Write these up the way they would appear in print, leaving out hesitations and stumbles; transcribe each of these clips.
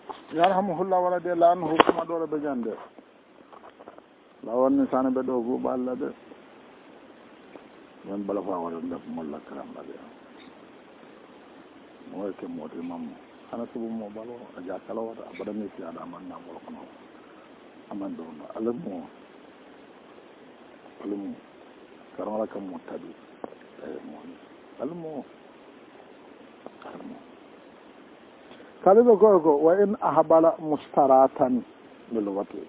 yarhamuhullah wala de la anhu kuma dole be jande la wonni sane be do gu balla de man bala fa wala ndaf molla karam ba de moy ke modi mam ana subu mo balo aja kala wata abada mi fi ada man na mo ko no aman do no alamu karam la kam mo tabi mo alamu kala be ko wa in ahbala mustaratan lilwati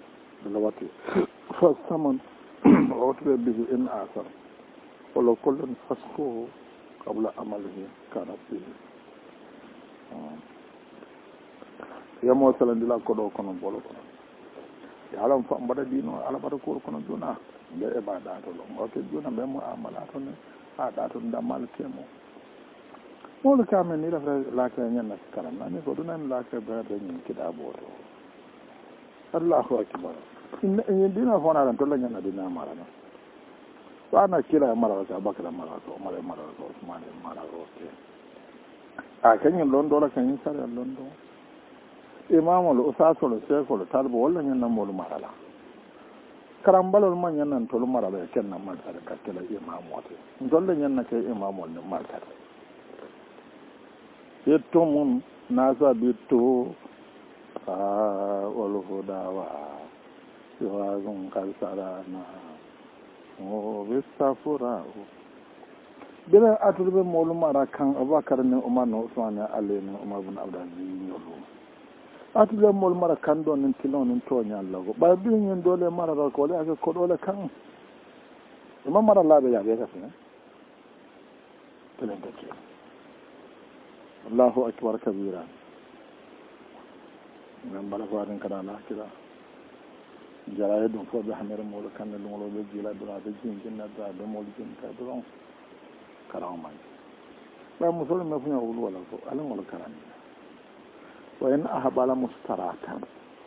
fa saman awtu bihi in asar wala kullun fasquhu qabla amalihi kana fihi yamo salandila ko do kono bolo kono yalam fa mbada dino ala bada ko kono duna be e bada to lo ngote duna be mo amala to ne ha da to ndamal kemo mo ka men ni la ka nyanna karam na ne ko duna la ka ba da ni kidabo to Allahu akbar in dina fona ran to la nyanna dina mara na wana kila mara ka bakara mara ko mara ko Usman mara ko a kanyin londo la kanyin sare londo imamu lo usaso lo seko lo talbo wala nyanna mo lo marala karambalol man nyanna to lo marala kenna man sare ka kala imamu wate dolle nyanna ke imamu ne marta yetto mun nasa bitto wal hudawa wa gun kalsarana o bisafura bila atulbe molu mara kan Abubakar ne Umar ne Usman ne Ali ne Umar bin Abdulaziz nyolo atulbe molu mara kan don nin tilon nin to nya Allah go ba bi nyen dole mara ko le aka ko dole kan imam mara labe ya be ka ne telen take Allahu akbar kabira nan bala ko adin kana la kira jaraye dum fo be hamere molu kan ne molu be jila dura be jinna da be molu jinta do karawman ba musulmi me funya wulu wala ko alan wala karani wa in ahbala mustaratan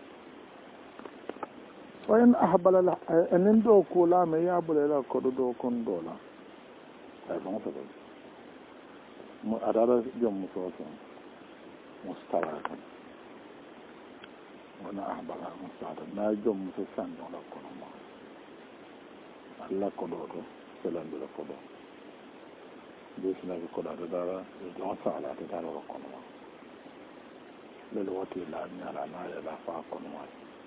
wa in ahbala anin do ko la me ya bulela ko do kon dola ay bon so mo adara jom musoso mustaratan wa na ahbala mustaratan na jom muso san do la ko mo Allah ko do selan do ko do bisna ko da dara don sala da dara ko no le lo wati la nyala na ya la fa ko no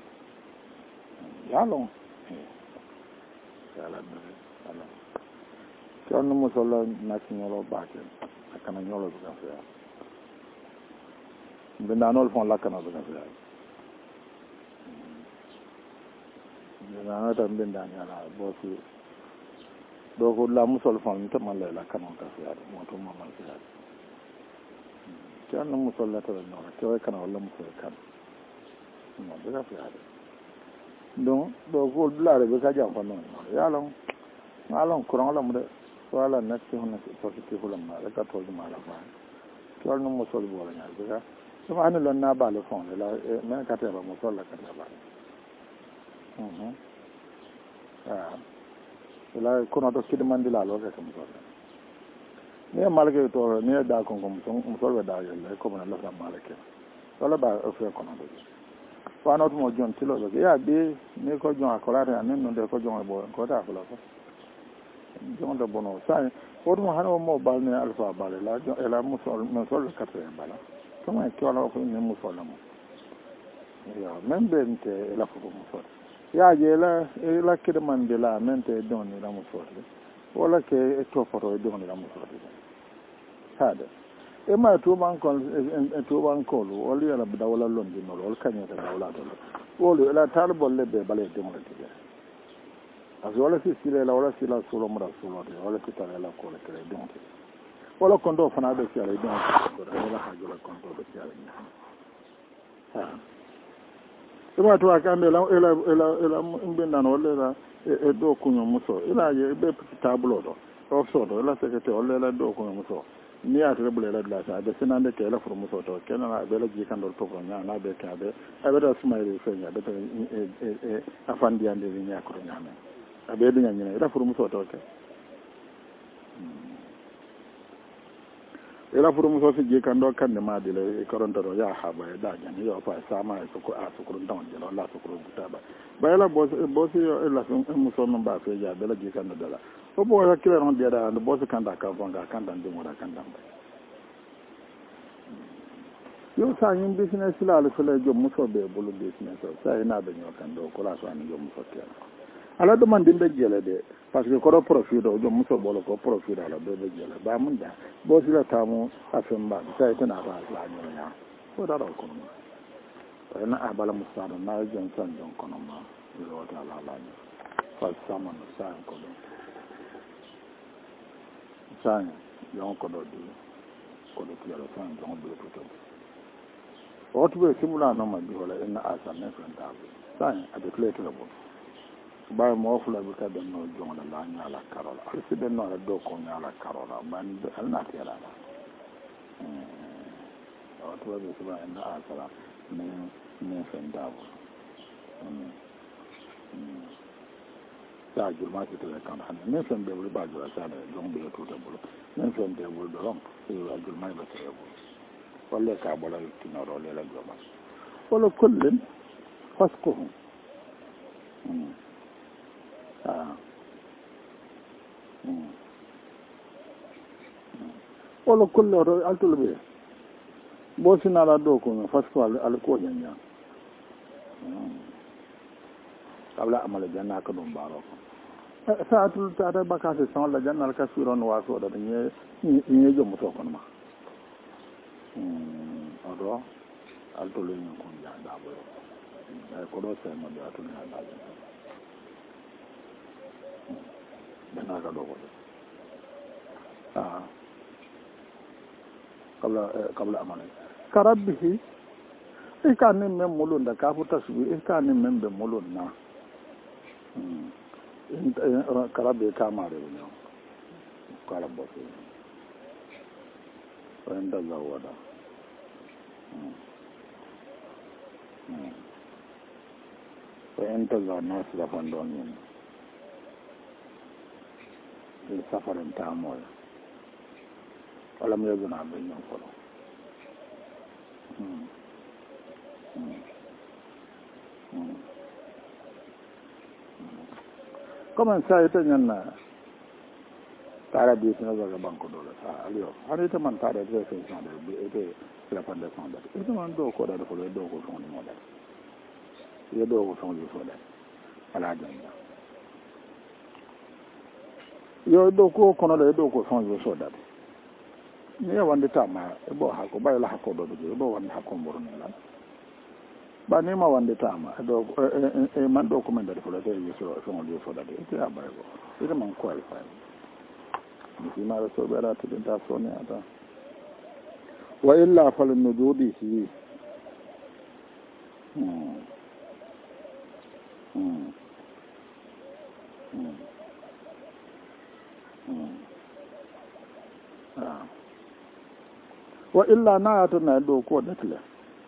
ya lo ya la ala kon mo solo na signoro baake akana nyolo ga fa binda nol fon la kana ga fa na ta binda nyala bo fi do ko la musol fon to man la kanon ka fiya mo to mo man fiya kan musol la to no to kana wala musol kan mo da fiya don do ko la re ka ja ko non ya long alon kuran la mu de wala na ci hono to ci ko la ma ka to ma la ba to no musol bo la nya ga so ma lon na ba le fon la me ka te ba musol la ka ba la kono to kidi mandila lo ke kam so ne malke to ne da kon so be da yelle ko na la malke wala ba o fe kono do fa no mo jon tilo be ya be ne ko jon akola re anen no de ko jon bo ko da ko jon do bono sai o mo hano mo bal ne alfa bal la jon e la musol no sol ka te bala kuma ke wala ko ne musol mo ya membente la fu musol ya je la kede mandela mente doni la musorde wala ke to foro doni la musorde hada e ma to ban kon wala ya rabda wala londi no wala kanya da wala to wala la talbol le be bale de mo de azola si sile la wala sila solo mura solo de wala ki tala la ko le kere doni wala kondo fana be sila doni wala hajola kondo be sila ha kuma to akande la ela mbenda no le e do kunyo muso ila je be tablo do o so do la sekete o le la do kunyo muso ni atre bule la la sa be sinande ke la fur muso to kenana be la ji kan do to ko nya na be ka be abe da sumaire fe nya be to afandi ande ni nya ko nya na abe du nya nya la fur muso to ke ila furu muso si je kan do kan de ma de le koronto do ya ha ba da jan yo fa sama e ko a su kurun don je la su kurun buta ba ila bosi yo ila sun muso non ba fe ja de la je kan do la o bo ya kila non de da no bosi kan da ka bonga kan dan de mo da kan dan ba yo sa yin business la le fele jo muso be bulu business sa ina da nyo kan do ko la so an jo muso ke ala do man dimbe jele de parce que ko profit do jom muso bolo ko profit ala do be jele ba mun da bo sila tamu afin ba sai tana ba la nyonya ko da ko no na abala musada na jon san don kono ma do ta la la ni fa sama no san ko do san yon ko do di ko do tiara san don do to o to be simula no ma di hola ina asa ne fan ta san a de plate la bo ba mo fula bi ka den no jonga la nyala karola si den no do ko nyala karola man alna tiara la o to be suba ina asara ne fendavo sa julma ti tele kan han ne fende bu ba jula sa ne jong be to tabulu ne fende bu do ron e wa julma ba tele bu wala ka bola ti no ro le la joma wala kullin fasquhum wala kullo ro altul be bo sinala do ko fasqu al ko nyanya qabla amala janna ka dum baro saatul tata bakase son la janna ka suron waso da ni jom to kon ma odo altul ni ko ya da bo ko do se mo da to na da janna ka do ko qabla amala karabbihi ikani men mulun da kafu tasbi ikani men be mulun na karabe kamare ne karabbo wanda zawada wanda za nasu da fandon ne safarin tamoya alam yazuna bin yanfalo comment ça ita nyanna tara bi sina zaga banko dole sa aliyo har ita man tara da sai san da ita la pande san da ita man do ko da ko do ko son mo da ya do ko son so da ala janya yo do ko kono da do ko son so da ni wande tama e bo ha ko bayla ha ko do do bo wande ha ko borno la ba ni ma wande tama do e man do ko men da ko da yi so so da e ta ba go ita man qualify ni ma so bera to da so ne ata wa illa fal nujudihi wa illa na ta na do ko da tele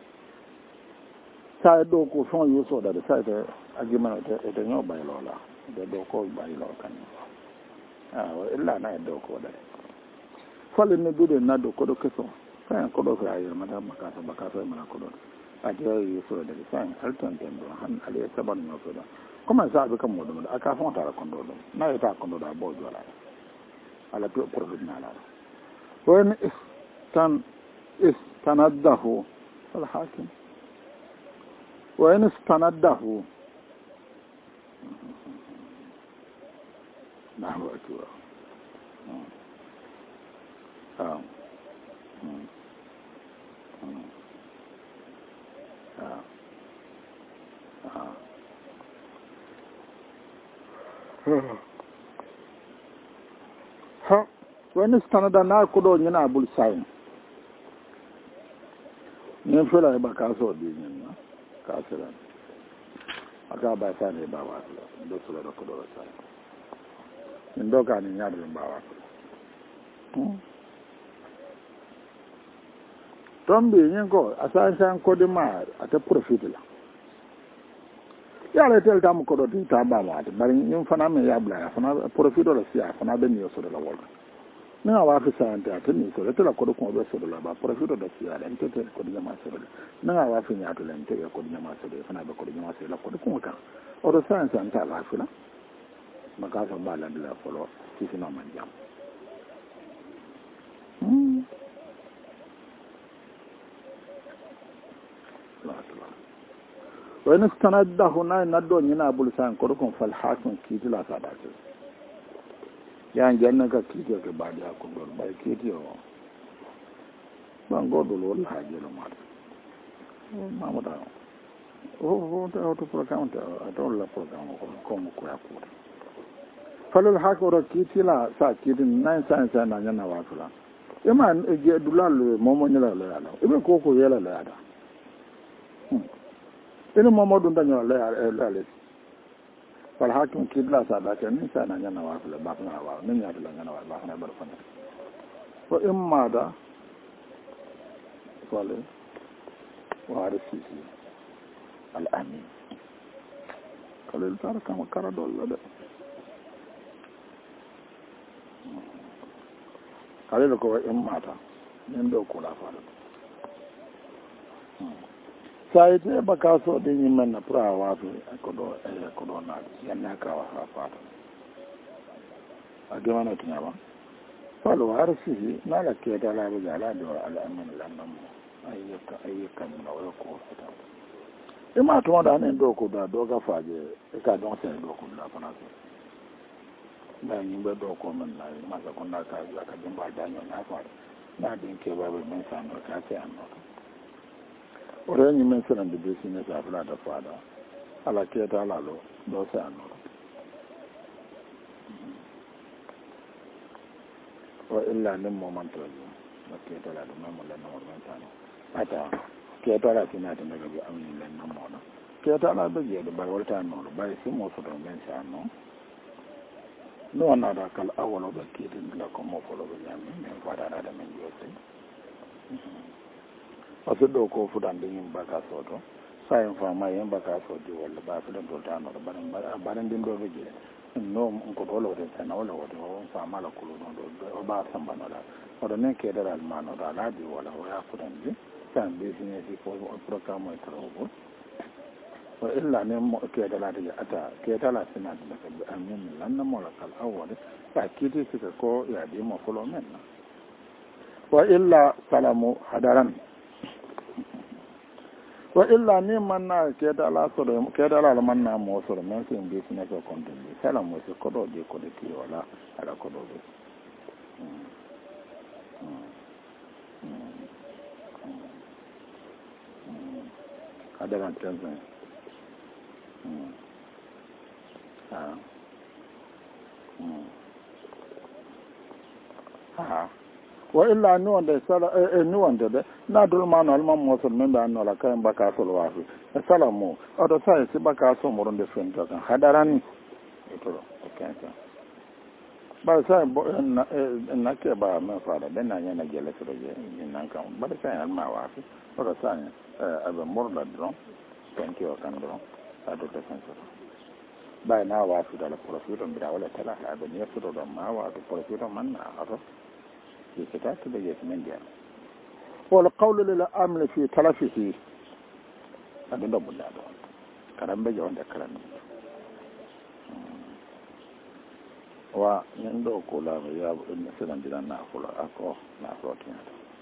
sai do ko son yu so da sai da agima da nyo bai lola da do ko bai lo kan wa illa na do ko da fale ne do na do ko do keso sai ko do sai ma da baka sai ma ko do a je yu so da sai alton den do han ale saban no so da kuma sa be kan mo do aka fon ta ko do na ta ko do da bo do la ala to produit na la وإن استنده الحاكم وإن استنده نحو أكبر wani stanada na kudo yana bulsayin ne fula ba ka so di ne ka sira aka ba sa ne ba wa do so da kudo sa ndo ka ni ya de ba wa tombe yin ko asan ko de ma ata profit la ya le tel tam ko do ta ba ma bari yin fana me ya bla fana profit la sia fana be ni so da wala na wa fi sa anta tun so da ko ko be so da ba profito da siya da ente ko da ma so da na wa fi nya to da ente ko da ma so da fana ba ko da ma so da ko ko ka o do sa anta la fi la maka fa ba la da folo si sino man jam wa in istanadahu na naddo nyina bul san ko ko fal hakim kitila sadatu yan janna ka kitiyo ke ba da ko do ba kitiyo ban go do wala haje lo ma mamuda to program ta to la program ko ko ya ko falal hakoro kitila sa kidin nan san san na nyana wa fula ima je dulal momo nyala la ala ibe ko ko yela la ada ina momo dun danyo la ala fal hakim kitila sa da kan san na nyana wa fula ba na wa nan ya dula nyana wa ba na bar fana ko imma da wale wa arsisi al amin kalil tar kama kara dolla da kare da kowa in mata yin da kula fara sai ta baka so din yin manna furawa fi kodo na yanna ka wa fata a ga mana tunya ba falo har shi na la ke da la ga la da al'amin lannan mu ayyukan na waya ko fata in ma to da ne do ko da do ga faje ka don sai do ko da fana da yin ba do ko min na ma sa kun da ka za ka din ba da na fara na din ke ba min sa no ka sai an no ore ni men sanan da bisi ne sa fara da fada ala ke ta la lo do sai an no wa illa nim momento ma ke ta la do ma mo la no mo ta no ata ke ta la tina da daga bi amin len no mo no ke ta la be je da ba wata no ba sai mo so do men sa no no na da kal awalo da kidin la ko mo folo be nyami men fada da men yote aso do ko fudan din baka soto sai fa ma yen baka so di wala ba fudan do tano da baran din do be no ko do lo de sana wala wato fa mala kulu no do ba samba no da odo ne ke da almano da la di wala ya fudan di san be sine si ko program mo trobo wa illa ne mo ke da lati ata ke da lati na da ka amin lan na mo la kal awwal fa kiti suka ko ya di mo folo men wa illa salamu hadaran wa illa ne man na ke da la so ke da la man na mo so men sin bi ne ko kontin salamu se ko do de ko de ki wala ala ko do de hadaran tanzan wa illa ni wanda sala ni wanda da na dul ma no alma mo so men ba no la kan baka so wa fi salamu o do sai si baka so mo ronde fen to kan hadaran to okay ba sai na ke ba men fara den na yana gele so je ni nan kan ba sai alma wa fi o sai aba morla dron thank you kan dron ado da senso bai na wa su da profito mira wala tala ha da ne su da ma wa da profito man na ado ke ta da yake men dia wal qawl lil aml fi talafihi ado da bulla do karam be jonda karam wa yendo ko la ya in sanan dinan na ko ako na protein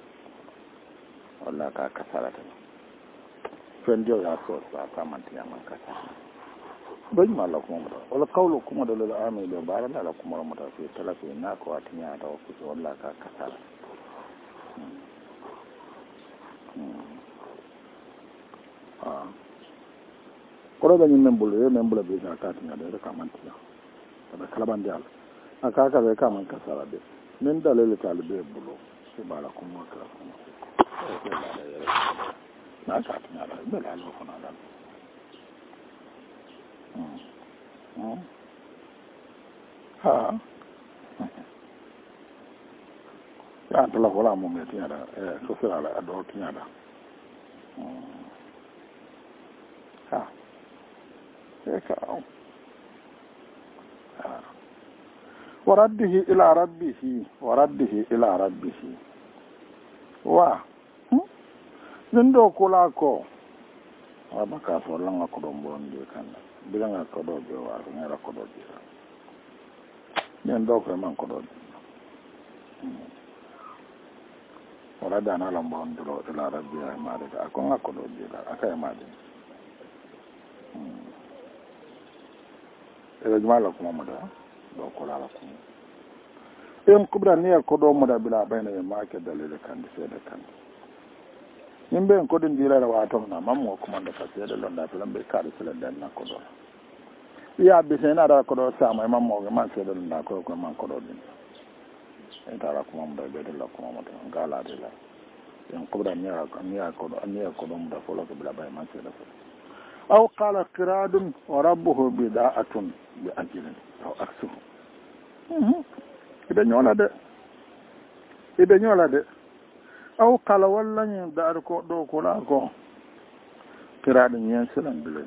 wala ka kasara ta fenjo ya so sa kama tiya man kasa bai mala kuma da wala kaulu kuma da lal amil da barana la kuma mata fi talafi na ko atinya da ku wala ka kasara ko da ni membulu be ga ta tinya da kama tiya da kalaban dal aka ka bai kama kasara de min dalil talibe bulu sai bala kuma ka na ta tana da bala lokuna da ha ya ta la wala mo me tiara so sera la ado tiara ha ka waraddihi ila rabbihi wa nin do kula ko aba ka so langa ko do mbondi kan bilanga ko do be wa ngara ko do bi nin do ko man ko do warada na la mbondi do ila rabbihi ma de ko ngako do bi la akay ma de e jumala ko mo da do kula la ko en kubra ne ko do mo da bila bayna e ma ke dalile kan de kan yimɓe en koɗo ndiirara watomna mammo commande ka seeɗa londa filan ɓe kaaɗo sila denna koɗo wiya bisene aɗa koɗo sama e mammoge man seeɗa londa koye koye man koɗo ɗin en tara kumamuda ɓeydella kumamuda galadela en koɓra niya koɗo muda foloke bila baye man seeɗa fo aw qala qiradum wa rabbuhu bida'atun bi ajrin aw aksuhu iɓe ñoola de aw kala walla ñin daari ko ɗo kola ko kiraɗo ñen silendile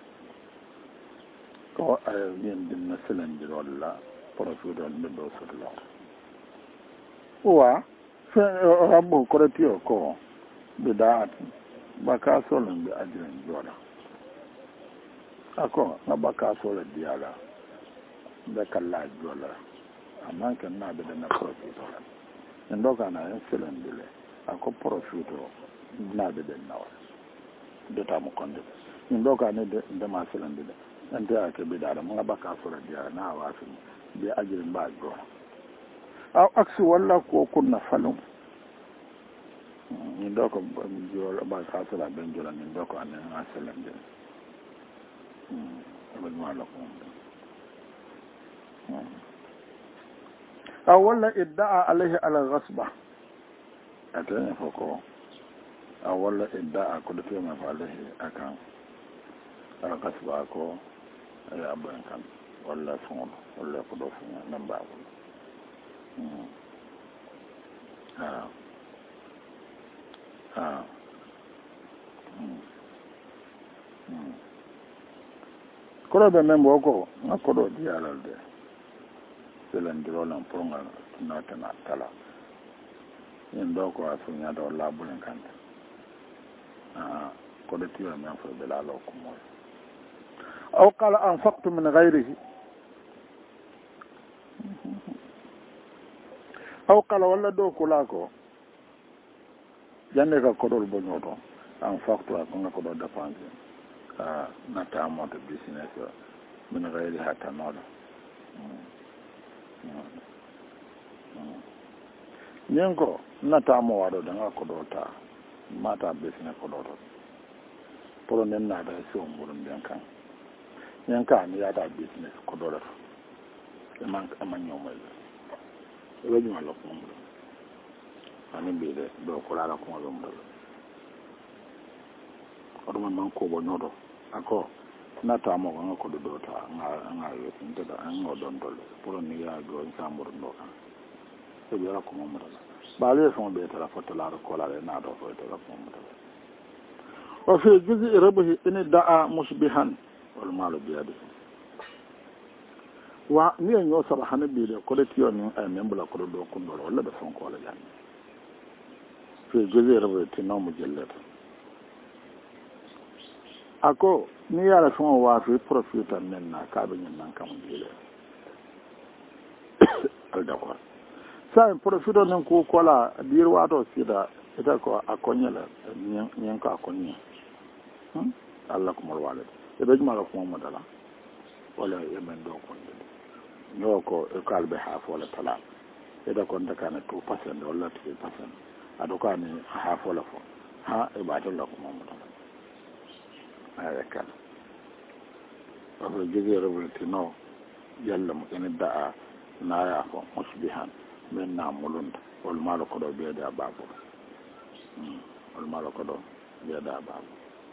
ko aya yin dinna silendir walla profit on ɓe ɗo sotla wa rabbo koretiyo ko ɓe daat baka solon ɓe ajiren jooɗa ako nga baka sola diyala ɓe kalla joola amman ken naɓe dana profit on en ɗo kana en silendile ako profit o naɓe ɗen nawa dotamo konde min ɗo ka ne ndema silandi de ente ake ɓiɗaɗa mo gaɓa ka sora diya na wafi mbi ajiri mbaaj goo aw aksi walla ko kunna falum min ɗo ko ɓa ka sora ɓen jola min ɗo ko anen ha silandi ɓeɗumala ko aw walla idda'a alayhi ala gasba atene foko a walla idda ko defema fa alayhi akan ala kasba ko ya abon kan walla fon walla ko do fon namba wala ko do men boko ngako do dialal de selandiro lan ponga natana kala en ɗo ko a suñade o laabulen kante koɗo tiyo men fo ɓe laalo kumoy aw qala anfaqtu min gayrihi aw qala walla ɗo kula ko jande ka koɗol boño toon anfaqtu a konga koɗo dépense nattamoto business o min gayri ha tannoɗo ñen ko natamo waɗo danga ko ɗo ta mata besine ko ɗo to pour nden naata e siwo mbuɗum nden kan ñen ka mi yata business ko ɗo ɗoto ema ñomoyde eɓe ñuma lokkumo mbuɗum ani mbiɗe ɗo ko laala kumoɓe mbuɗo oɗuma man kuuɓo ñoto ako natamo ko nga ko ɗo ɗo ta nga yotinteɗa ngo ɗon dolle pour ni yaa joni sa mbuɗum ɗo kan eɓe yara kumo mbuɗo baale fon ɓe tara fottalaaro kolare naaɗo fo tara kumo mbuɗo o fi juzi reɓohi ini da'a musbihan wal maalo biyade wa ni e ñoo saba hane ɓiide koɗe tiyo ni ay men mbula koɗo ɗo kunɗol walla ɓe fonkole janni fi juzi reɓohi tinnomo jelleta ako ni yaara fon waafi profita men na kaaɓe ñin nan kam jiile al d'accord sa en profito nen ku kola dir wato sida ita ko a koñela ñen ko a koñe allah ko mol walade e ɓe jumala ko mo dala wala e men do ko no ko e kalbe ha fola tala e da ko ndakane 2% wala 3% ado ko ani ha fola fo ha e ba dala ko mo dala ay kan ko jige rewti no yalla mo ene da'a na ya fo musbihan men na mulunda wol malo ko do beede ababo wol malo ko do beede ababo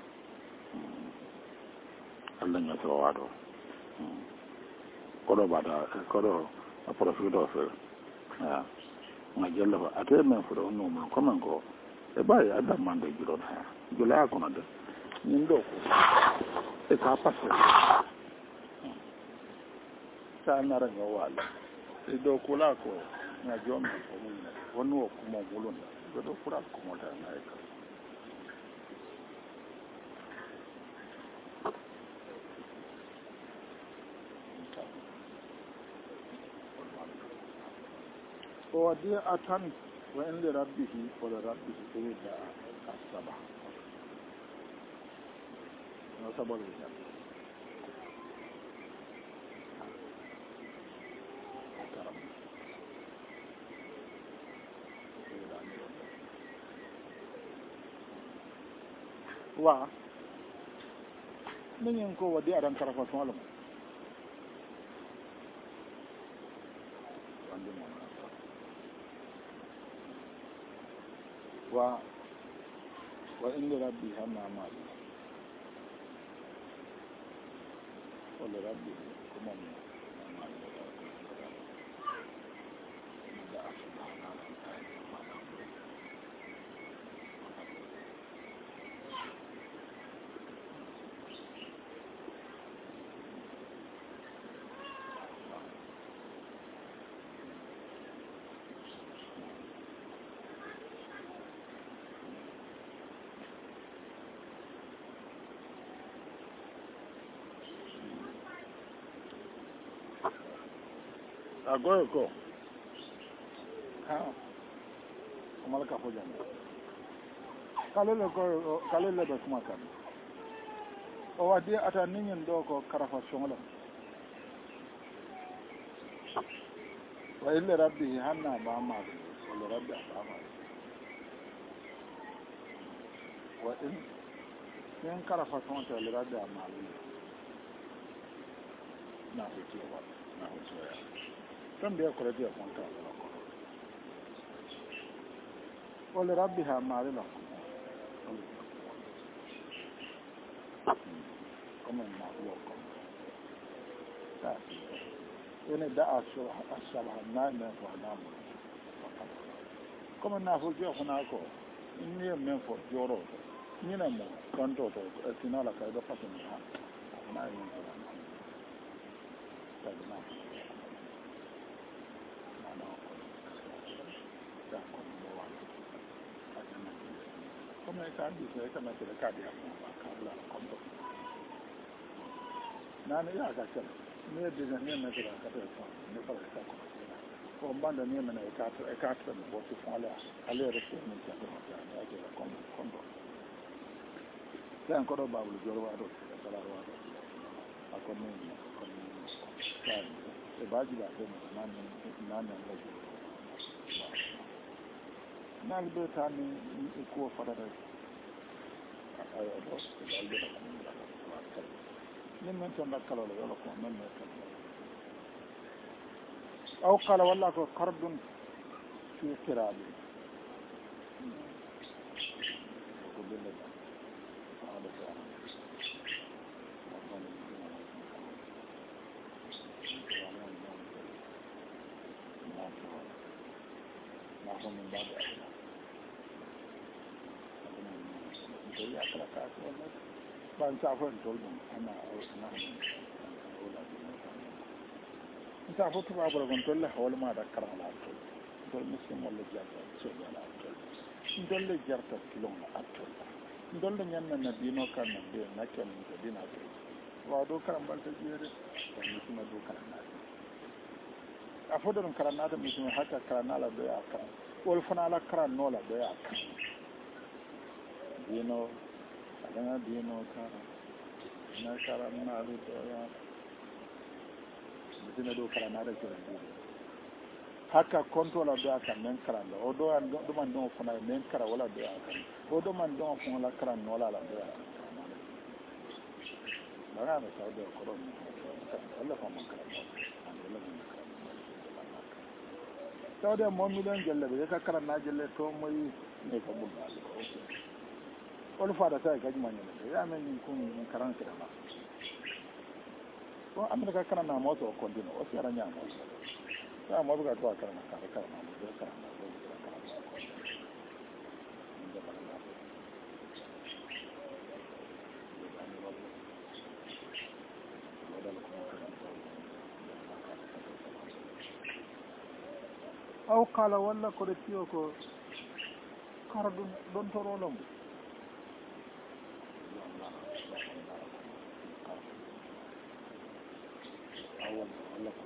Allah nya to wado ko do bada ko do profito fe ma jella fa ate men fo do no mo ko man ko e bay adam mande juro ha jula ko na de nin do ko e ka passe sa nara no wala do kula ko na jom ko mun wonu ko mo bulun do kula ko mo ta na ka o di atan wa inda rabbihi wa rabbihi ida asaba no sabol ya wa nin ko wadi adan karafa to alam wa inda rabbi hanna mali wala rabbi kuma mali da agoy ko ha amal ka hojan kalele be kuma kan o wadi ata ningen do ko karafa shongla wa illa rabbi hanna ba ma wala rabbi ba ma wa in karafa shongla wala rabbi ma na hiti wa na hiti ya tan da ko radiya kon ta wala rabbi ha ma la como ma lo ko ta ene da aso asaba na na ko na mo como na fu jo ko na ko ni men fo joro ni na mo kanto to sinala ka da fa na na ni ko na come ka di se ka na se ka di ka la konto na ne ya ga kan ne de ne ne ka ka ta ne ka ka ko banda ne ne ka ta ne bo ti fala ale re se ne ka ta ne ya ga konto dan ko do babul joro wa do ka la wa do akon ne ko ne e baji ba ko na ne nal be tani ko farada ayo do dal be ko min men tan kala wala ko men men tan aw qala walla ko qardun fi qirabi ko belle ala ta من بعد ya kala ka ko ban ta fa to ana na ta fa to ba gon to la hawla ma da kara la to muslim wala jaba so wala to dolle jarta kilon atto dolle nyanna na dino kan na be na kan to dina to wa do karam ban ta jere dan muslim do karam na a fodon karam na da muslim haka karam na la do ya kan wol fana la karam no la do ya kan dino adana dino kara na kara na ru to ya dina do kara na da kira haka controller do aka men kara o do an do man do fana men kara wala do aka o do man do fona la kara no la do aka bana na sa do ko do wala fa man kara an wala man kara to de mo mi don jelle be ka kara na jelle to moy ne ko bul wani fada sai ka ji manyan da ya men kun karan ki da ba ko amurka kana na moto ko dino o sai ranya mo sai mo buga to kana ka kana mo da kana aw kala walla koɗe tiyo ko kara ɗon torolom walla ko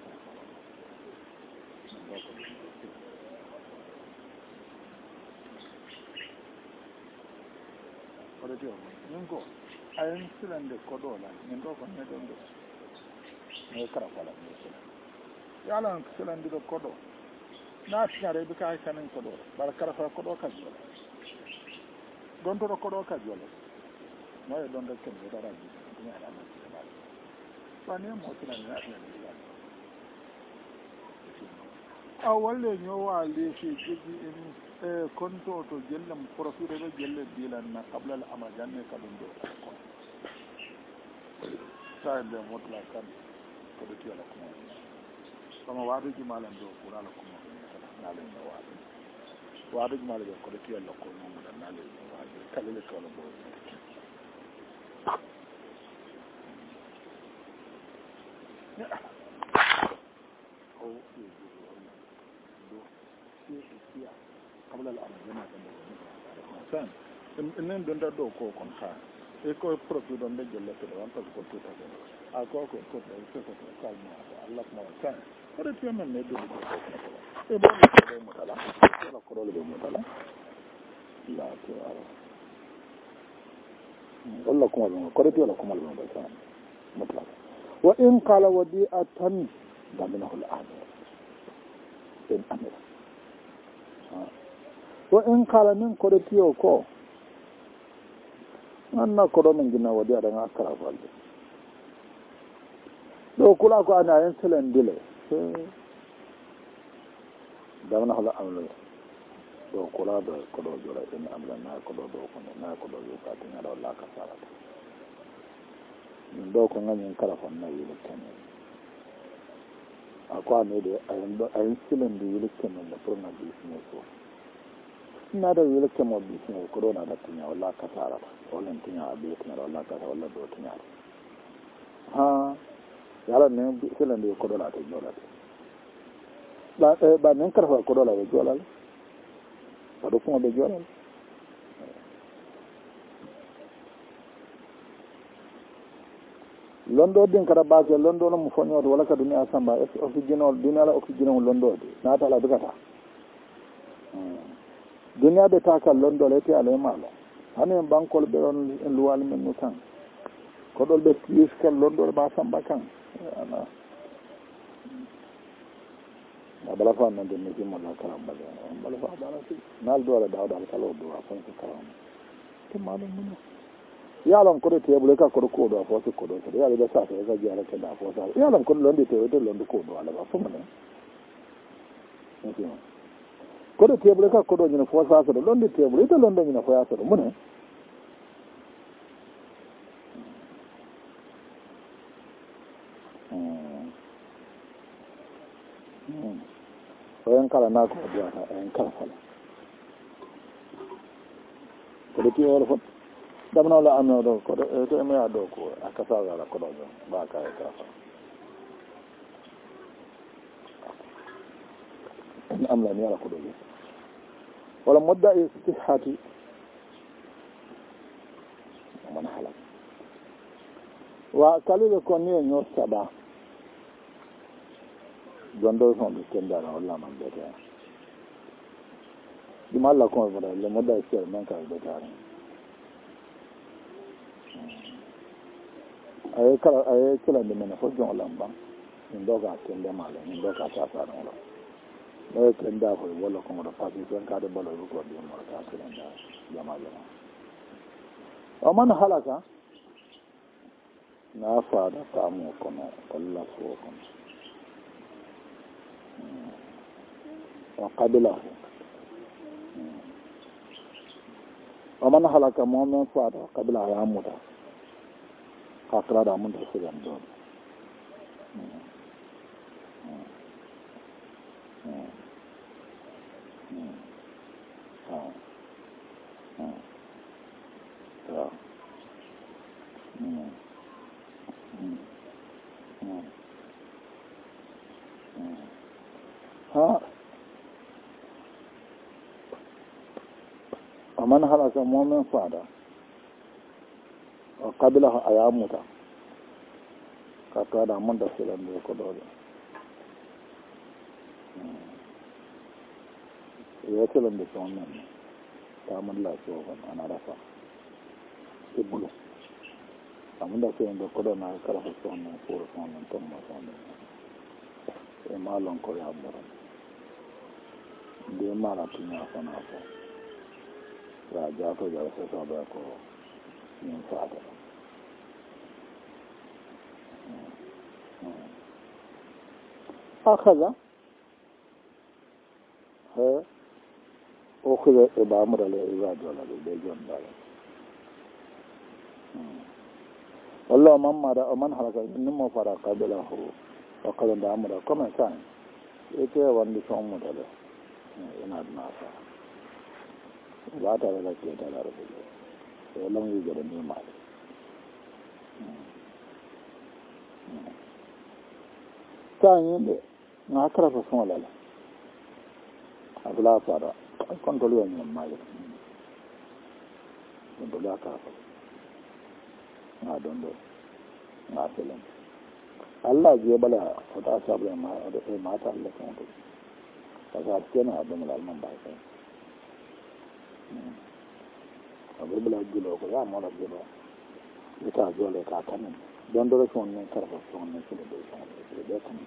koɗe tiyo ko min ko ayen silande koɗola min ɗo ko neɗon ɗo mais kara fala mi sila yalan silandiɗo koɗo na tiñare ɓe ka kanen koɗo bara kara fala koɗo ka jole ɗontoɗo koɗo ka jole noye ɗon rek ken ɓetaraji ɗumeaɗamaɗa ɓani mo silandi na tiñade a walle ñowa leesi joggi en konto to jellem profite ɓe jelle bilanna kablal ama janne ka ɗum ɗo kon sa nde motla kan koɗo tiyala kumo kono waɗuji malan ɗo ɓurala kumo naleno waɗu waɗuji mala ɓe koɗo tiyalla ko mamuɗa naleno waɗu kalile tola ɓo kablal ama janne ka enen ɗonta ɗo ko kon ha e ko profit ɗon ɓe jellete ɗo wan par ce que tutata a koko tototo kalma allah mo tan koɗo tiyo men ne ɗuɗi ɗo e ɓe mutala ala koɗole ɓe mutala lato ara allah kumal ɓe koɗo tiyo la kumal ɓe ɓe tan mutala wa in kala wadi a tan daminahul amir en amir wa in kala min koɗo tiyo ko anna koɗo min jinna wadi aɗanga kara balde ɗo kula ko ana hen selen dile damna hola amle ɗo kula ɗo koɗo jola en amla na koɗo ɗo kono na koɗo yokati ngaɗa walla ka sarata min ɗo ko gañin kara fan na yile kene a ko anede ayen selen di yile kemelle pour nga business o naɗa yile kemo business ko ɗo naɗa tiña walla ka sarata olen tiña a ɓe tiñata walla kata walla ɗo tiñata ha yala ne selende koɗolate joolate ɓa nen karafa koɗola ɓe joolal waɗo fumo ɓe joolal londo din kada base londo no mo foñoto wala ka duniya samba oxygéne o duniya la oxygéne o londode natala bigata duniya ɓe taka londole te ala e maalo hani en bankol ɓe on en luwali men nu tan koɗol ɓe piuskel londole ma samba kan ana bala fa nande mi jimmola kalam bale bala fa bala si naal doole dawdal kala o duwa fonko kalam te maɗum muno yaalon koɗo teɓule ka koɗo koɗo a foosi koɗo koɗo yaala ɓe sata ka jeara keɗa foosa yaalon koɗo londi tewete londi koɗo alaba fomane koɗo teɓule ka koɗo ñina foosa soɗo londi teɓule ite londo ñina foya soɗo mune en kala na ko diyata en kala fala koɗo tiyoɗo fot damnawla amno ɗo koɗo to emeya ɗo ko a kasagala koɗo ɗo mbaka e kala fala en amlani ala koɗo ɗo wala modda e sihati mana halak wa kaliɓe kon ni e ño saɗa jondo honɗo kendara wallama ɓete ɗum allah ko fota le modda e seeɗa men kaɓe ɓetare aye kala aye kelande mene fof jongolam ɓan min ɗo ka kende maale min ɗo ka tasaɗola ɗo kenda koye walla komoɗo pasi fen kade balo ruko ɗimoɗo ka kelenda jama jama o man halaka na faada tamo kono walla fo kono o kabilahu o man halaka momen faada kabila ya muta ka kraɗa muta sigan ɗon ha ومن هلك مؤمن فادا وقبله أيامه كتادا من دسلا بيكودول يسلم بسومن تعمل لا سوغن أنا رفع يبلو تعمل لا سوغن بيكودول أنا كرف سومن فور سومن ثم سومن ما لون كوي أبورن دي ما لا تنيا فنافو راجعتو جالس سابقو من فادا أخذ أخذ إبامر العباد ولا بيجون دارا والله من هلك إنما فرق قبله وقد دامر كما كان إتى وندي سوم دارا يناد ناسا لا ترى لا كذا لا ربي ولم يجد نيمال كان ناكرا فسون لا أبلا فارا كنترول يعني ماي كنترول أكافا ما دوندو ما فيلم الله جبلا فتا سابلا ما تعلق كنترول فتا كنا أدم الألمان بايك أبلا جلو كذا مولا جلو إتا جلو كاتنين دوندو رسون من كرفا سون من كل بيسون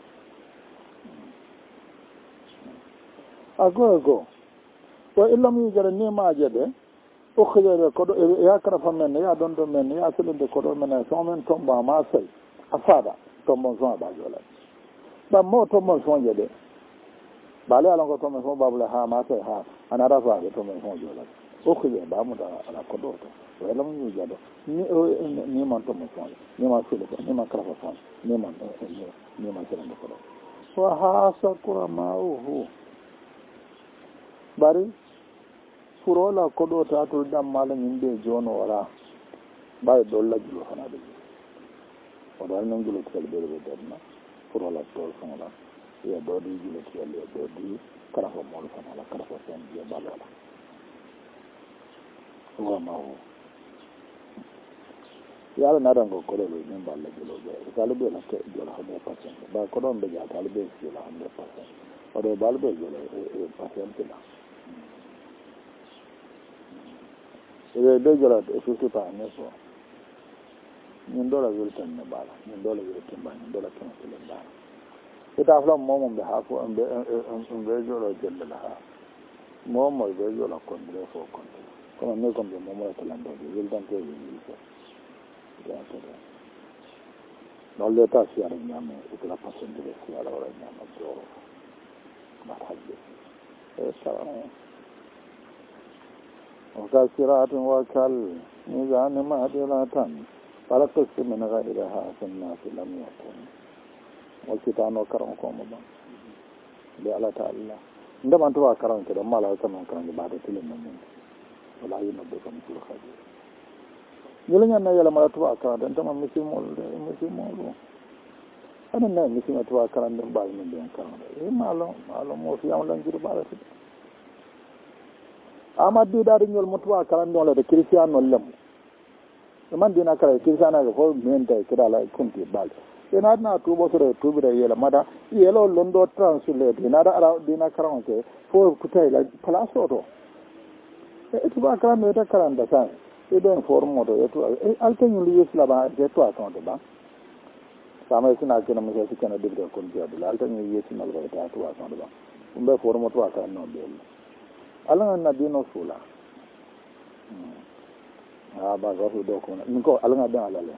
ago wa illam yujara ni ma jede o khajere ko do ya kara famen ya don do men ya selinde ko do men so men tomba ma sey afada tombo so ba jola ba mo tombo so jede bale ala ko tombo so babula ha ma sey ha anara fa ko tombo so jola o khajere ba mu da ala ko do to wa illam yujara ni man tombo so ni ma sele ni ma kara fa ni ma selinde ko do wa hasa kuramauhu bari furola kodo tatul dam mala nyinde jono wala bay do la julo xana de wala non julo tel be be dadna furola tol xana ya do di julo tel ya do di karafa mol xana la karafa sen ya balala wa ma ho yalla na dango kodo le min balla julo be kala be la ke julo 100% ba kodo be ja kala be julo 100% odo balbe julo patient la ebe dejala esusu pa neso $1 will turn the bala $1 will turn by $1 can fill it down ita afla momo be hafu ambe jolo jella ha momo be jolo kondre fo kondre kono ne kombe momo ta lando will dan ke ni ko ya to nolle ta si ara nyame ita pasente de si ara ora nyama joro ma hajje وكاسرات وكال ميزان معدلة فلقس من غيرها في الناس لم يكن والكتان وكرمكم الله بألا تعالى عندما أنتوا كرم كده ما لا يكمل كرم بعد تلمين ولا ينبكم كل خير يلين أن يلا ما توا كرم أنت ما مسيمول أنا لا مسيم توا كرم من بعد من بين كرم إيه ما مو في يوم لنجر بعد Ahmad di dari nyol mutwa karan don la de Christian no lem man dina kala Christian na ko mente kira la kunti bal ina na tubo sore tubi da yela mada yelo londo translate ina da ara dina karan ke fo kutai la palaso to e tuba karan me ta karan da sai e don formo to e to alten yuli yusla ba de to aton de ba sama sina kena mo se kana de ko ndi adula alten yuli yusla ba ta to aton de ba umbe formo to akaran no de alangan nabi no sula ba gafu do ko nko alangan dan alale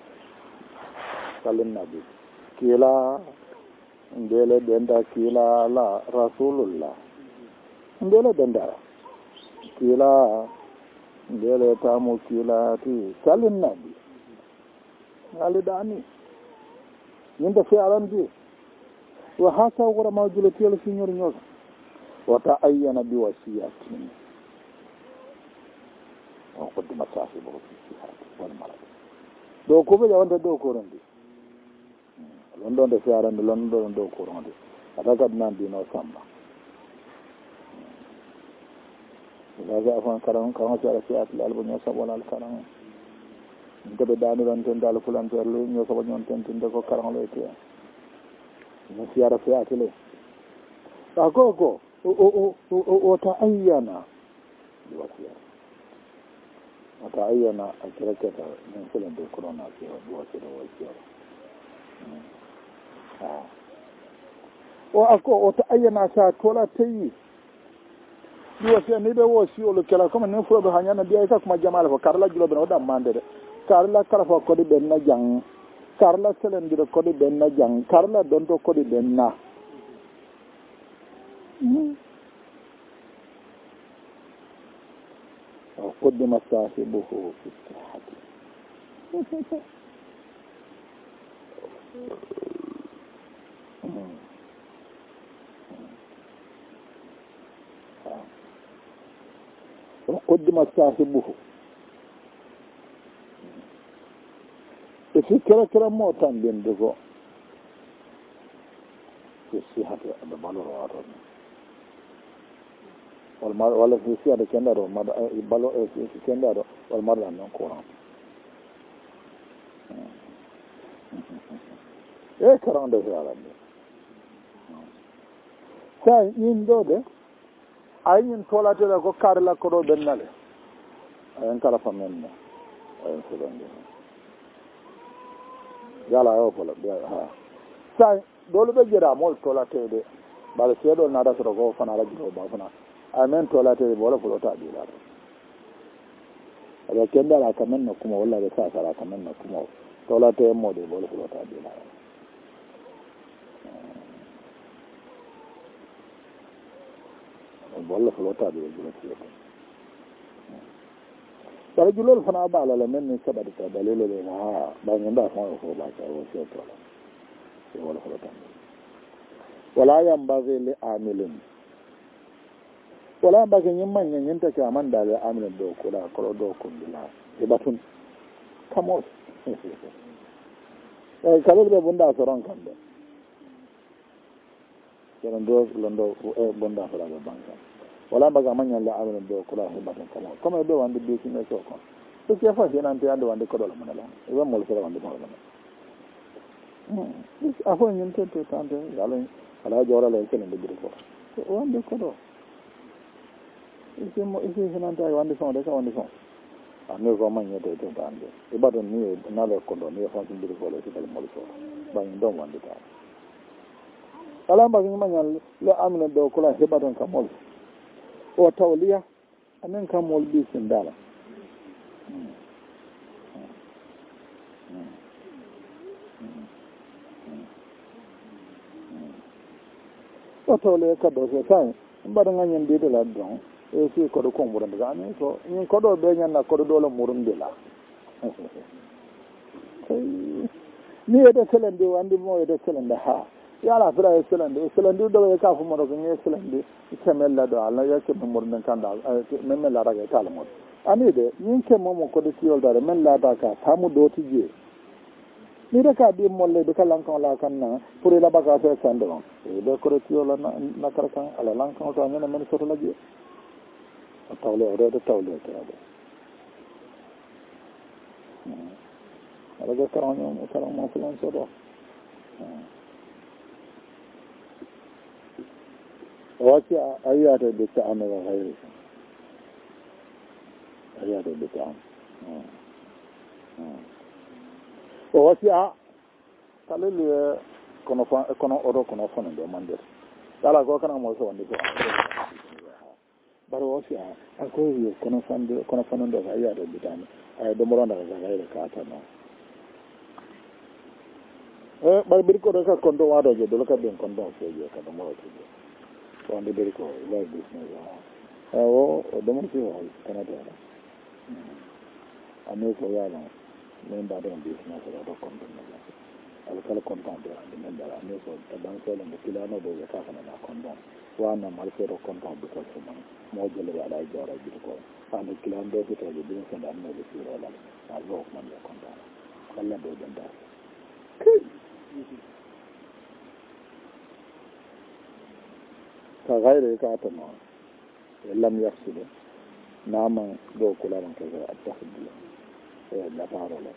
kalin nabi kila ndele denda kila la rasulullah ndele denda kila ndele tamu kila ti kalin nabi ali dani ninda fi alambi wa hasa gura mawjulati al signor nyosa وتعين بوصيته وقدم صاحبه في الجهاد والمرض دو كوبي جوانت دو كورندي لندن دو سيارن لندن دو كورندي أتاكد نان دينو سامبا waga afan karan karan sara fi atla albo ñoo sabol al karan debe daani ran ten dal fulanter lu ñoo sabo ñon ten tin de ko karan lo te mo siara fi atla agogo o ta ayyana wasiya ta ayyana akiraka min fulan de corona fi wasiya wasiya o ako o ta ayyana sa tola tayi diwa se ni be wo si o lo kala comme ni furo be hanyana biya ka kuma jamal ko karla julo be no da mande de karla kala fa ko de ben na jang karla selen de ko de ben na jang karla don to ko de ben na o qaddama sahibuhu fi sihhati قدم صاحبه في كرة موتان بيندغو في الصحة بالو رواتون والمر ولا في الصحة كندارو بالو في كندارو والمر لانون كوران ايه كران ده على ساي يندو ده ayin tolate la ko karla ko do bennale ayin kala famenna ayin fulande yala yo fola ha sai dole be jera mol tolate de bal sedo na da to ko fana la jiro ba fana amen tolate de bola fulota di la ada kenda la kamenna kuma walla be sa sara kamenna kuma tolate mo de bola fulota di la walla flota de julo flota sara julo fana ba la men ni sabata ta dalilo de ha ba ngenda fa ko ba ta o so to la walla flota wala yam baze li amilin wala ba ke nyimman nyen ta ka man da le amilin do ko la ko do ko bila e batun kamo e kalol be bunda so ron kan de londo bonda fala be banka wala baga manya la amana do kula he baton kama comme be wande be kine so ko to ke fa jena ante ande wande ko do la manala e be mol fere wande mo la afo nyen to tante yalo ala jora la kene de bi ko wande ko do isi hinanta wande so de ka wande so ane ko manya to tante e baton ni na le ko do ni fa tin bi ko le ti mol so ba ni do wande ta ala ba ni manya la amana do kula he baton kamol o tawliya anen kam mol bi sindala o tawliya ka do se tan mbada nganyen bi de la don e si ko do ko murande ga ni so ni ko do be nyanna ko do la murande la ni e de selende wandi mo e de selende ha yala fira e selende do e ka fu mo do ni selende kemella do ala yake murnen kanda men la raga tala mo ani de yin ke mo ko de tiol dare men la da ka tamu do tije ni da ka bi molle de kalan kan la kan na pour la baga fe sando e de ko tiol na kar kan ala lan kan to nyana men soto la je tawle o de tawle ta do ala ga karan mo fulan soto واسع أيات بالتعامل غيره أيات بالتعامل واسع قال لي كنا أورو كنا فن ده مندر قال أقول كنا موسى وندي بارو واسع أقول كنا فن ده أيات بالتعامل أي دمران ده غيره كاتنا بار بريكو ده كندو وادو جدو لك بين كندو فيجي كندو مرة فيجي wande beri ko la business o do mo ci wa Canada ame ko yala men ba do business do ko do ala kala content de men da ame ko dan ko le kilano do ya ka kana na condom wa na mal ko content do ko mo jele ala jora bi ko ame kilano do to de bin ko da mo de siro la azo man ya content kala do da غير كاتما لم يفسد naman do kula man kaza at-tafdil la parola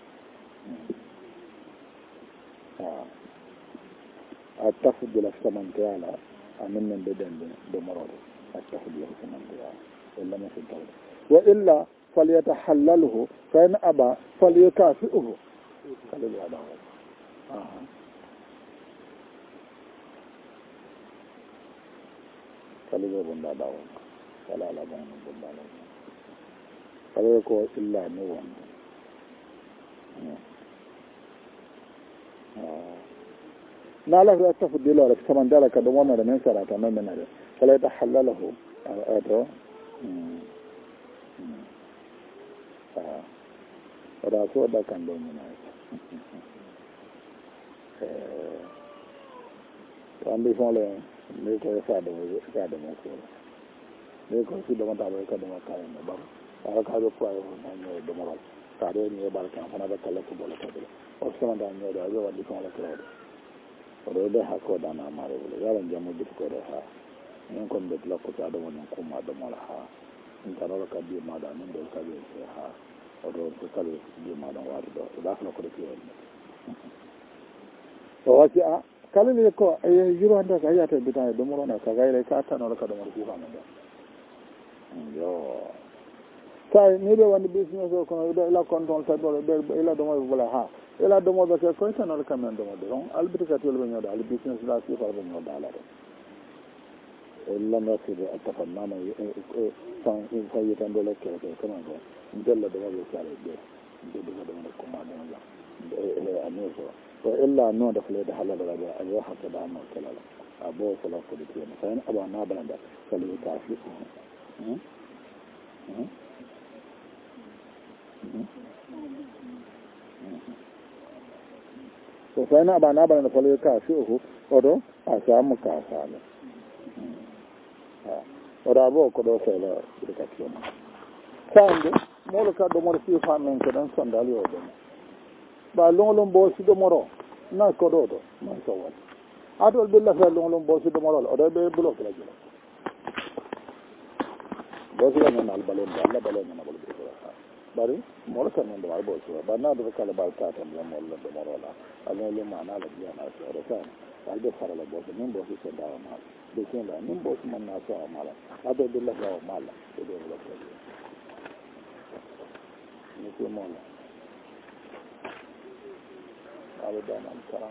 at-tafdil samantala amin men beden do morode at-tafdil samantala illa ma fi tawd wa illa falyatahallaluhu fa in aba falyukafi'uhu kala ya dawo kala do bunda dawo kala la bunda dawo kala ko illa ne wonde نعرف أتفق دلوقتي كمان ذلك دموعنا لمن سرعة تمام من هذا فلا يتحلله هذا راسو ده كان دومنا وعندي فعلا ليكو يساعد مكول ليكو سيدا ما تعبه كدما كاين بار على كذا فاي من دمرات كارين يبارك أنا بكلا كبولا كبولا أصلا ده نيو ده ودي كم على كلاد ورده حكوا ده أنا ماري بولا يارن جامو بتكوره ها يمكن بتلا كذا ده ونكون ما دمر ها إن كانوا لك دي ما ده من دول كذا ها ورده كذا دي ما ده وارد ده أصلا كذا كذا فواكي kala ne ko yiro handa ka yata bitane do morona ka gaire ka tan wala ka do mor ku fa manda yo sai ni be wani business ko do la konton ta do ila do mo wala ha ila do mo be ko tan wala ka men do mo do albiti ka tol be nyoda al business la ci fa be nyoda la illa ma fi atafanna ma san in fa yitan do la ke ko ma do ndella do mo be sale be do do mo ko ma do la aneso وإلا أنه دخل يدحل لغدا أن يوحى تدعم وكلالا أبوه فلا قدتين فإن أبا نابلا دا فليتعفلكه فإن أبا نابلا فليتعفلكه ودو أسام كاسالا ودو أبوه كدو سيلا بركاتيون ساندو مولكا دو مرسي فامن كدن سندالي ودو ba longlong bo si do moro na ko do man so wat adol billa fa longlong bo si do moro o do be block la jelo bo si na al balon da la balon na bol be bari moro kan ndo ay bo so ba na do kala ba ta tam la mol do moro la ala le mana la biya na so ro kan al be fara la bo so min bo si so da ma be ken la min bo si man na so ma la adol billa fa ma la do do la ko ni ko mo la aludana karam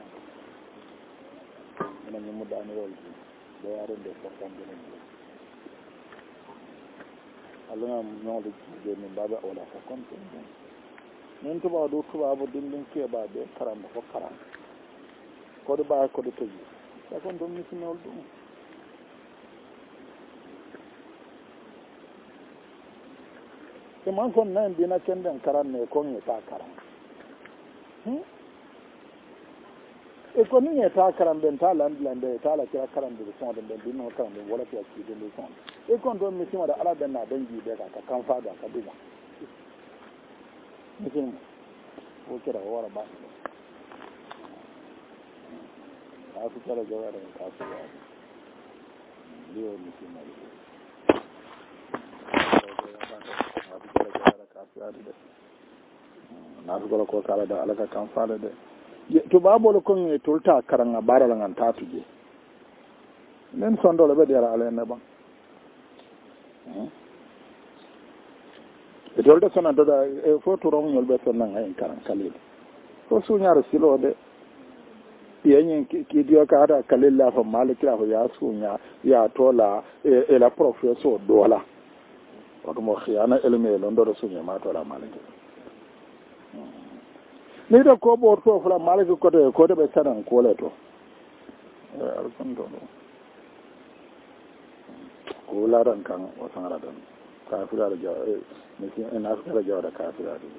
ina mu dani rolji da yaron da farkon ginin Allah no da je min baba wala farkon ginin nin to ba do to ba bo dindin ke ba be karam ko karam ko do ba ko do to ji farkon do mi sinol dum ke man kon nan dina kendan karam ne ko ne ta karam e ko ni ta karam ben ta landlande ta la kira karam de son de ben no karam de wala ta ci de son e kon do mi sima da ala ben na dangi de ka kan fa da ka duba mutum ko kira wara ba ta su kira jawara ka su ya liyo mi sima na su kira ko kala da alaka kan fa da to babolo kon e tolta karanga barala ngan tatuje nen sondole be dera ala ne ban e tolta sona do da e foto rom nyol be sonna ngai karan kalil ko sunyar silo de yenyen ki dio ka ada kalil la fa malikira fa ya sunya ya tola e la professeur dola ko mo khiyana elme londo do sunya ma tola malikira ni da ko bo to fula malaki ko de be sanan ko le to alhamdu ko la ran kan o sangara dan ka fula da ni ina fula da ka fula da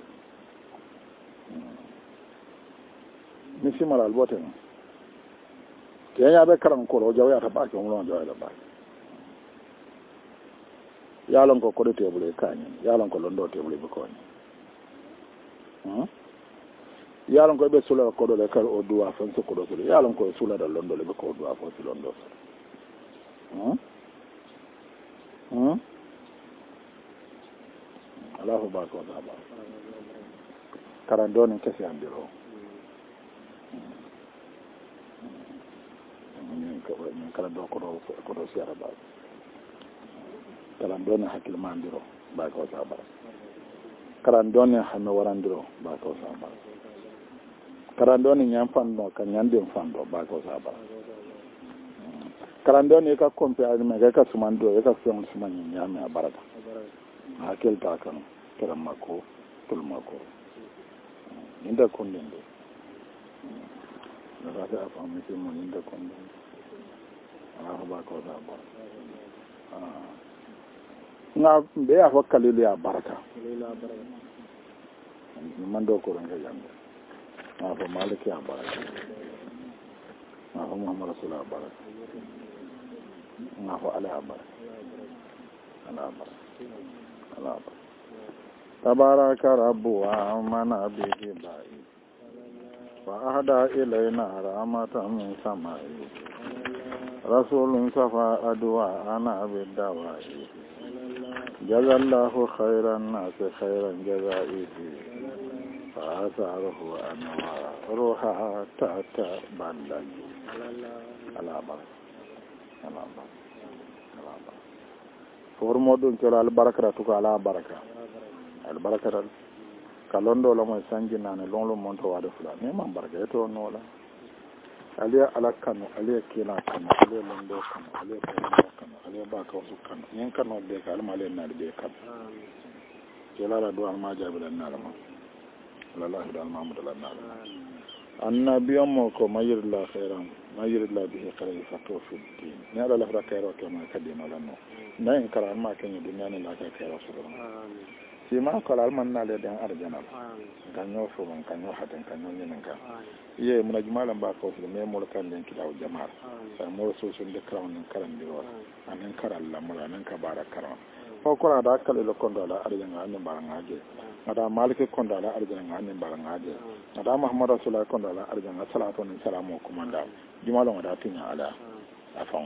ni si mala albote ke ya be karan ko ro jaw ya ta ba ko mo jaw da ba ya lon ko de tebule kanyi ya lon ko londo tebule be ko ni yalon ko be sula ko do le kar o duwa fan so ko do so yalon ko sula da londo le be ko duwa ko si londo Allahu ba ko da ba karandoni kesi andiro min karando ko do siara ba karandoni hakil mandiro ba ko da ba karandoni hanno warandiro ba ko da ba karandoni nyam fando kan nyandem fando ba ko da ba karandoni ka kompe alme ka sumando ka fion sumanyi nyame abarata hakil ta kan kiran mako tulmako inda kundinde na rasa a fahimci mun inda kundinde Allah ba ko da ba na be ya fakkali ya baraka man do ko ranga yande na fa maliki ya baraka na fa muhammad rasulullah baraka na fa ala baraka ala baraka تبارك رب ومن به باي فأهدى إلينا رحمة من سماء رسول صفى أدواءنا بالدواء جزى الله خير الناس خيرا جزائه فأثاره أنوارها تتبلد على بركة فورمودون كلا البركة تكو على بركة albarakatal kalondo la moy sanji nane lonlo monto wade fula ne man baraka to nola aliya alakano aliya kila kano aliya londo kano aliya kano aliya ba ka wasu kano yen kano be ka alma le na be kano kila la do alma jabila na la ma wallahi da alma mudalla na la annabiyyu mo ko mayir la khairan mayir la bihi khairan fatu fi din ne ala la khairan kama kadina la no nayin karan ma kan dunya ne la ka khairan subhanahu sima kala man na le dan arjana kanyo fo man kanyo haten kanyo nyinen ka ye mun ajmalan ba ko fi me mol kan den kidaw jama'a sa mo so sun de crown karan diro anen karal la mala nan ka bara karan ko ko da kala le kondo la arjana anen bara ngaje ada malike kondo la arjana anen bara ngaje ada muhammad rasulullah kondo la arjana salatu wa salamu kumanda jumalon da tinya ala afon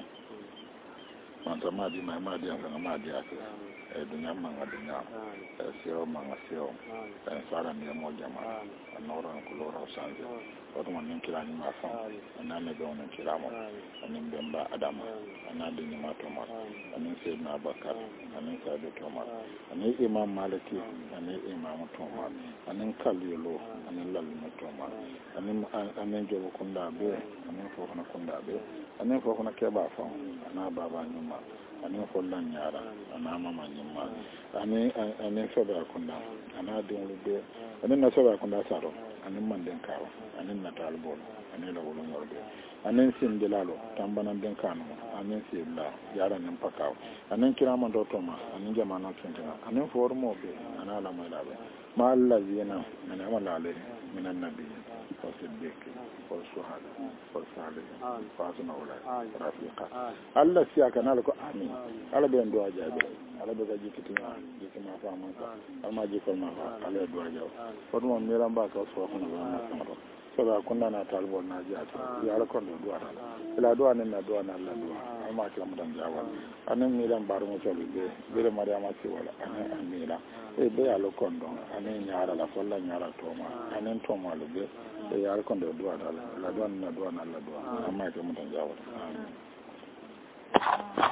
man ma di an ma di ake dunya manga dunya sio manga sio sara ni mo jama anora ko lora sanje wato man kila ni ma fa anane do non kila mo anin bemba adama anade ni ma to ma anin sayyidina abakar anin sayyid to ma anin imam maliki anin imam to ma anin kalilo anin lalma to ma anin jobo kunda be anin fo na kunda be anin fo na keba fa ana baba ni ma anin follan yara ana mama nyimma anin soba kunda ana dinglu be anin na soba kunda saro anin manden kawo anin na talbol anin la wolon worbe anin sin dilalo tambanan den kanu anin silla yara nin pakaw anin kirama do toma anin jamana tuntina anin formo be ana la mai labe ma allazina min amala alayhi min annabiyyin wa siddiqin wa shuhada wa salihin wa asna ulai rafiqa Allah siya kana ko amin ala be ndo ajabe ala be gaji kitima jikima fa man amma jikol ma ala do ajabe ko mo miran ba ka so ko na samaro saba kunna na talbol na ji ata ya ala kon do ala ila do anen na do na Allah do amma kala mudan jawa anen miran baru mo toli be mariama si wala anen amira be ala kon do anen nyaara la folla nyaara toma anen toma le be ya ala kon do ala la do na Allah do amma kala mudan jawa